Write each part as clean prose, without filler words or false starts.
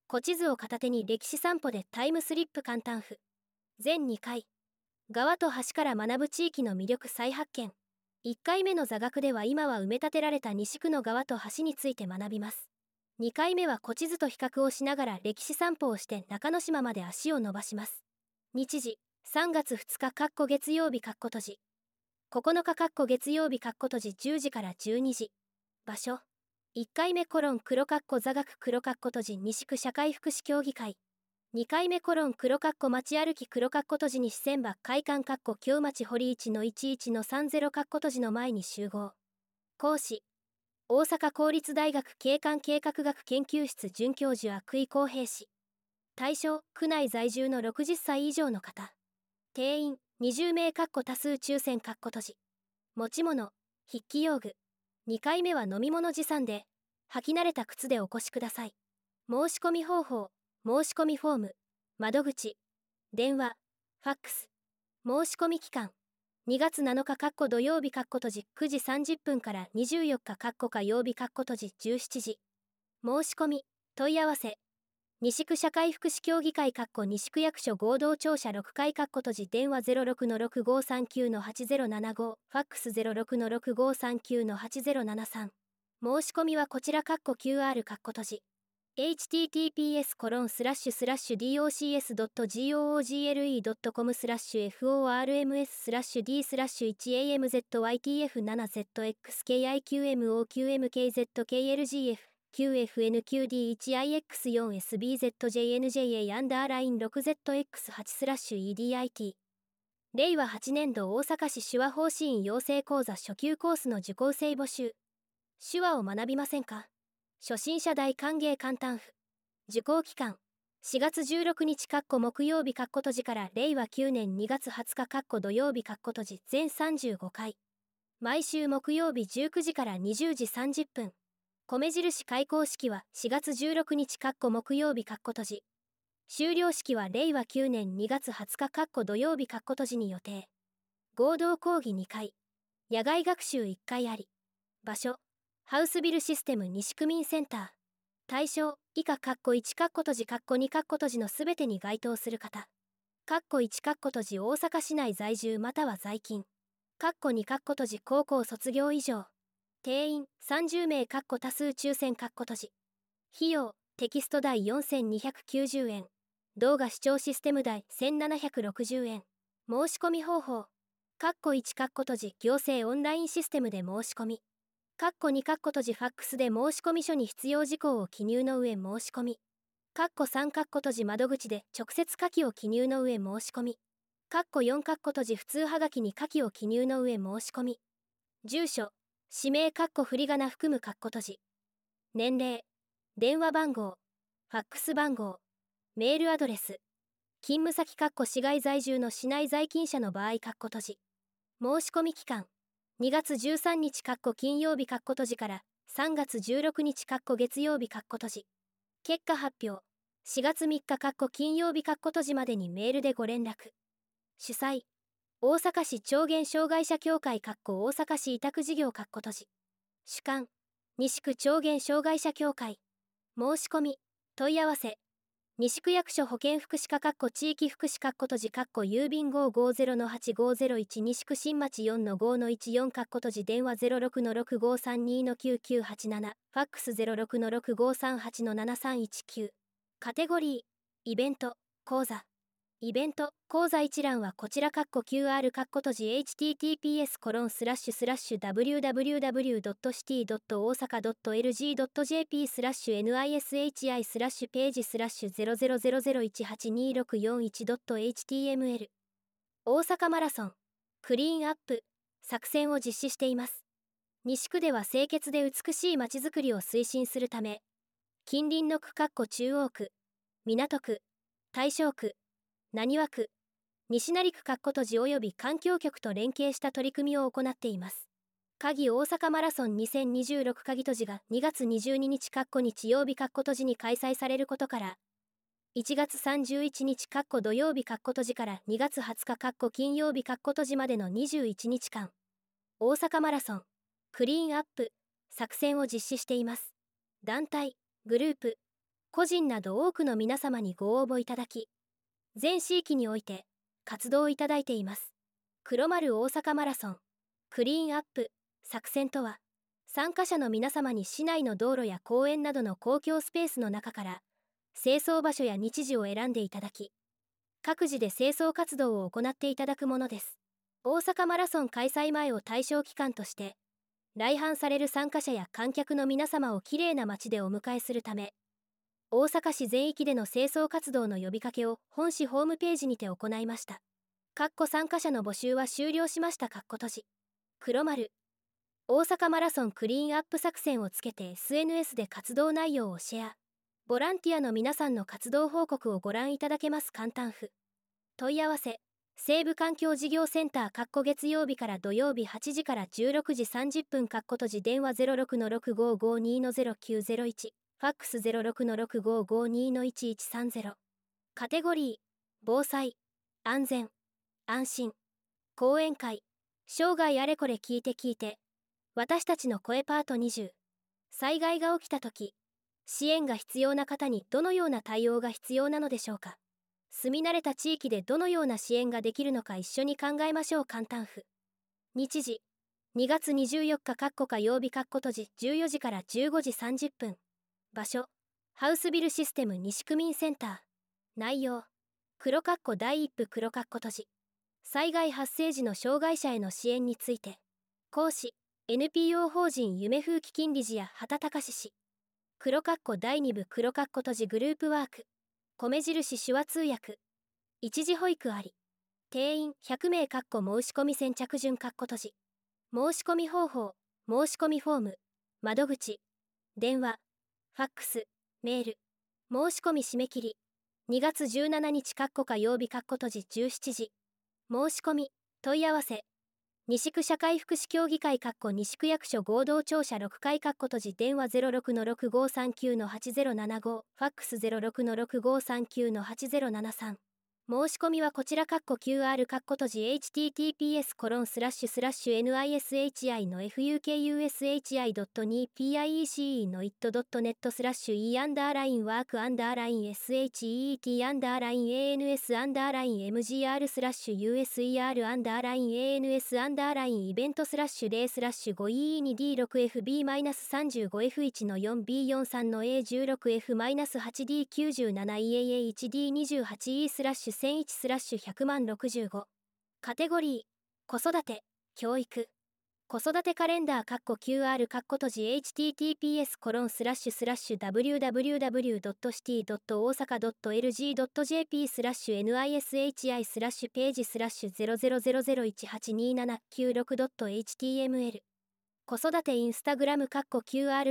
古地図を片手に歴史散歩でタイムスリップ簡単譜。全2回。川と橋から学ぶ地域の魅力再発見。1回目の座学では今は埋め立てられた西区の川と橋について学びます。2回目は古地図と比較をしながら歴史散歩をして中之島まで足を伸ばします。日時、3月2日月曜日閉じ。9日月曜日閉じ10時から12時。場所、1回目黒座学閉じ西区社会福祉協議会。2回目黒街歩き閉じ西千葉会館京町堀1の11の30閉じの前に集合。講師、大阪公立大学景観計画学研究室准教授涌井康平氏。対象、区内在住の60歳以上の方。定員、20名多数抽選閉じ。持ち物、筆記用具。2回目は飲み物持参で、履き慣れた靴でお越しください。申し込み方法、申し込みフォーム、窓口、電話、ファックス。申し込み期間、2月7日土曜日閉じ9時30分から24日火曜日閉じ17時。申し込み、問い合わせ。西区社会福祉協議会西区役所合同庁舎6階閉じ電話 06-6539-8075 ファックス 06-6539-8073。申し込みはこちらQR 閉じ。https://docs.google.com/forms/d/1amz-1qmoqmkzklgf QFNQDHIX4SBZ-JNJ&R6ZX8/EDIT。令和8年度大阪市手話方針養成講座初級コースの受講生募集。手話を学びませんか？初心者大歓迎簡単譜。受講期間、4月16日木曜日閉じから令和9年2月20日土曜日閉じ全35回。毎週木曜日19時から20時30分。米印開講式は4月16日木曜日閉じ。修了式は令和9年2月20日土曜日閉じに予定。合同講義2回。野外学習1回あり。場所、ハウスビルシステム西区民センター。対象、以下1閉じ2閉じのすべてに該当する方。1閉じ大阪市内在住または在勤。2閉じ高校卒業以上。定員30名多数抽選閉じ。費用、テキスト代4290円。動画視聴システム代1760円。申し込み方法。1閉じ行政オンラインシステムで申し込み。2閉じファックスで申し込み書に必要事項を記入の上申し込み。3閉じ窓口で直接下記を記入の上申し込み。4閉じ普通はがきに下記を記入の上申し込み。住所、氏名振り仮名含む閉じ。年齢、電話番号、ファックス番号、メールアドレス。勤務先市外在住の市内在勤者の場合閉じ。申し込み期間、2月13日金曜日閉じから3月16日月曜日閉じ。結果発表、4月3日金曜日閉じまでにメールでご連絡。主催、大阪市聴言障害者協会大阪市委託事業閉じ。主幹、西区聴言障害者協会。申し込み、問い合わせ。西区役所保健福祉課地域福祉閉じ郵便号 50-8501 西区新町 4-5-14閉じ電話 06-6532-9987 ファックス 06-6538-7319。カテゴリー、イベント、講座。イベント、講座一覧はこちらQR 閉じ https://www.city.osaka.lg.jp/nishi/page/00018264.html。 大阪マラソン、クリーンアップ、作戦を実施しています。西区では清潔で美しいまちづくりを推進するため、近隣の区中央区、港区、大正区、浪速区、西成区閉じ及び環境局と連携した取り組みを行っています。鍵大阪マラソン2026鍵閉じが2月22日日曜日閉じに開催されることから、1月31日土曜日閉じから2月20日金曜日閉じまでの21日間、大阪マラソン、クリーンアップ、作戦を実施しています。団体、グループ、 個人など多くの皆様にご応募いただき、全地域において活動いただいています。黒丸大阪マラソンクリーンアップ作戦とは、参加者の皆様に市内の道路や公園などの公共スペースの中から清掃場所や日時を選んでいただき、各自で清掃活動を行っていただくものです。大阪マラソン開催前を対象期間として、来阪される参加者や観客の皆様をきれいな街でお迎えするため、大阪市全域での清掃活動の呼びかけを本市ホームページにて行いました。参加者の募集は終了しました。閉じ。黒丸大阪マラソンクリーンアップ作戦をつけて SNS で活動内容をシェア。ボランティアの皆さんの活動報告をご覧いただけます。簡単譜。問い合わせ西部環境事業センター月曜日から土曜日8時から16時30分閉じ。電話 06-6552-0901 ファックス 06-6552-1130。カテゴリー防災安全安心講演会生涯あれこれ聞いて私たちの声パート20。災害が起きた時、支援が必要な方にどのような対応が必要なのでしょうか。住み慣れた地域でどのような支援ができるのか一緒に考えましょう。簡単譜。日時2月24日火曜日閉じ14時から15時30分。場所ハウスビルシステム西区民センター。内容第一部閉じ。災害発生時の障害者への支援について。講師 NPO 法人夢風紀金理事や畑隆氏。第二部閉じグループワーク米印手話通訳一時保育あり定員100名申し込み先着順閉じ。申し込み方法申し込みフォーム窓口電話ファックスメール申し込み締め切り2月17日火曜日閉じ17時。申し込み問い合わせ西区社会福祉協議会西区役所合同庁舎6階閉じ。電話 06-6539-8075 ファックス 06-6539-8073。申し込みはこちらQR https://NISHI の fukushi.nipiece の it.net/et_work_mgr/user_ans/ibentos/day/5E2D6FB-35F1 の 4B43 の A16F-8D97EAA1D28E/1001/10065。カテゴリー子育て教育子育てカレンダーQR https://www.city.大阪.lg.jp/NISHI/page/000182796.html 子育てインスタグラムQR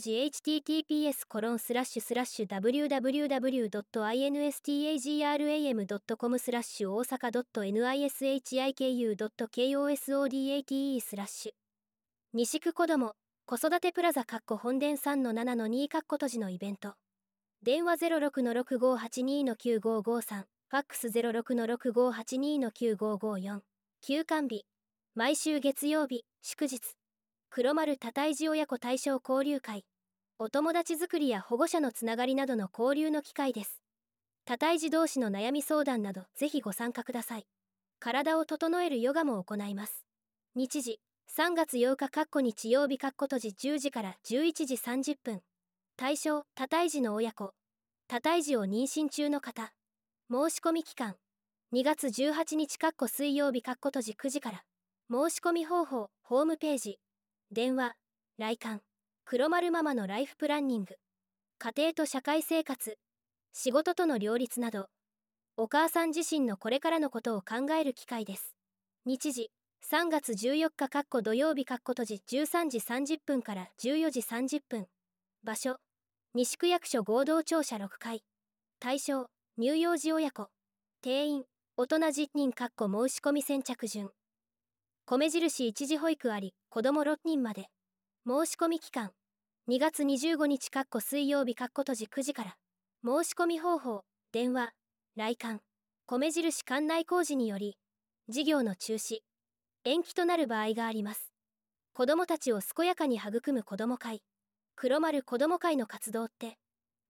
https://www.instagram.com/大阪.nishiku.kosodate/ 西区子ども子育てプラザ本殿3-7-2のイベント。電話 06-6582-9553 ファックス 06-6582-9554。休館日毎週月曜日祝日。黒丸多胎児親子対象交流会。お友達作りや保護者のつながりなどの交流の機会です。多胎児同士の悩み相談などぜひご参加ください。体を整えるヨガも行います。日時3月8日日曜日閉じ10時から11時30分。対象多胎児の親子多胎児を妊娠中の方。申し込み期間2月18日水曜日閉じ9時から。申し込み方法ホームページ電話来館黒丸ママのライフプランニング家庭と社会生活仕事との両立などお母さん自身のこれからのことを考える機会です。日時3月14日土曜日閉じ13時30分から14時30分。場所西区役所合同庁舎6階。対象乳幼児親子定員大人10人申し込み先着順。米印一時保育あり子ども6人まで。申し込み期間2月25日水曜日閉じ9時から。申し込み方法電話来館米印館内工事により事業の中止延期となる場合があります。子どもたちを健やかに育む子ども会黒丸子ども会の活動って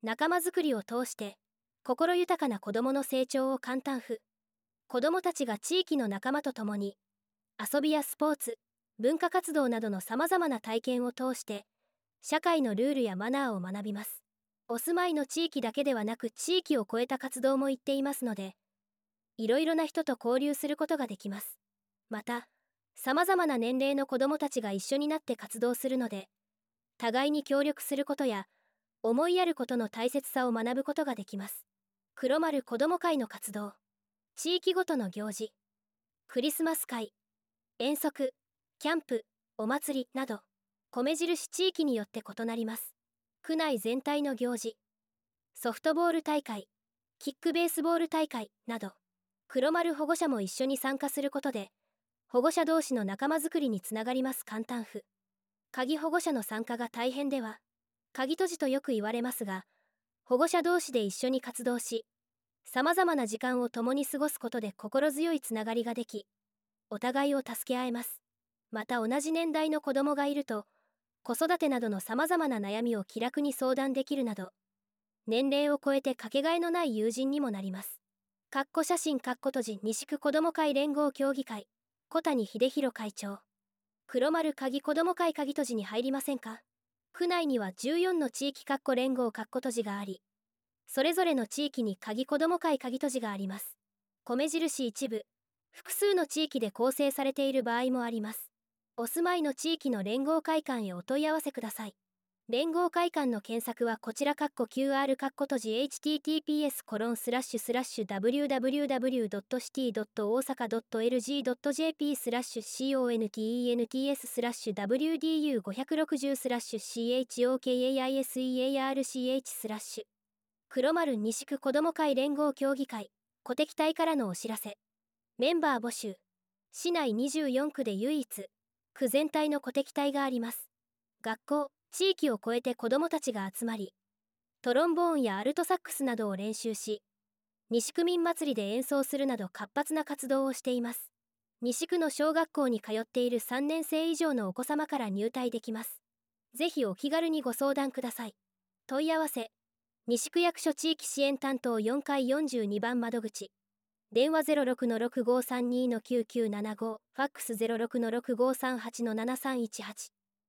仲間づくりを通して心豊かな子どもの成長を簡単譜。子どもたちが地域の仲間と共に遊びやスポーツ、文化活動などのさまざまな体験を通して社会のルールやマナーを学びます。お住まいの地域だけではなく地域を超えた活動も行っていますので、いろいろな人と交流することができます。また、さまざまな年齢の子どもたちが一緒になって活動するので、互いに協力することや思いやることの大切さを学ぶことができます。黒丸子ども会の活動。地域ごとの行事、クリスマス会、遠足、キャンプ、お祭りなど、米印地域によって異なります。区内全体の行事、ソフトボール大会、キックベースボール大会など、黒丸保護者も一緒に参加することで、保護者同士の仲間づくりにつながります。簡単譜。鍵保護者の参加が大変では、鍵閉じとよく言われますが、保護者同士で一緒に活動し、さまざまな時間を共に過ごすことで心強いつながりができ、お互いを助け合えます。また同じ年代の子供がいると、子育てなどのさまざまな悩みを気楽に相談できるなど、年齢を超えてかけがえのない友人にもなります。写真閉じ西区子ども会連合協議会、小谷秀弘会長。黒丸鍵子ども会鍵閉じに入りませんか？区内には14の地域連合閉じがあり、それぞれの地域に鍵子ども会鍵閉じがあります。米印一部、複数の地域で構成されている場合もあります。お住まいの地域の連合会館へお問い合わせください。連合会館の検索はこちらQR閉じ https://www.city.大阪.lg.jp/contenties/wdU560/CHOKAISEARCH/ 黒丸西区子ども会連合協議会鼓敵隊からのお知らせ。メンバー募集。市内24区で唯一区全体の鼓敵隊があります。学校、地域を超えて子どもたちが集まり、トロンボーンやアルトサックスなどを練習し、西区民祭りで演奏するなど活発な活動をしています。西区の小学校に通っている3年生以上のお子様から入隊できます。ぜひお気軽にご相談ください。問い合わせ、西区役所地域支援担当4階42番窓口。電話 06-6532-9975、ファックス 06-6538-7318。